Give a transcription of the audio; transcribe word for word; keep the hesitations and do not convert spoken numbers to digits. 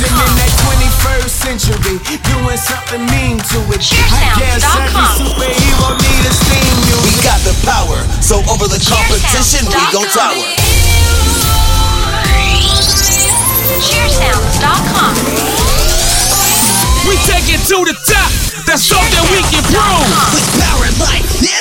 Living in that twenty-first century, doing something mean to it. I guess every superhero need a steam unit. We got the power, so over the competition we gon' tower. Cheer Sounds dot com. We take it to the top. That's something we can prove. With power like this.